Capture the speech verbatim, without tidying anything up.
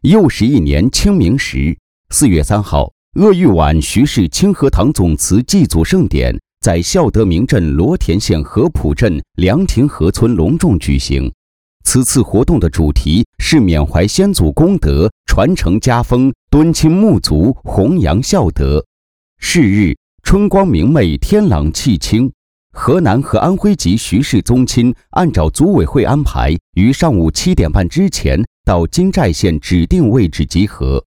又是一年清明时，四月三号，鄂豫皖徐氏清河堂总祠祭祖盛典在孝德明镇罗田县合浦镇凉亭河村隆重举行。此次活动的主题是缅怀先祖功德，传承家风，敦亲睦族，弘扬孝德。是日，春光明媚，天朗气清。河南和安徽籍徐氏宗亲按照组委会安排，于上午七点半之前到金寨县指定位置集合。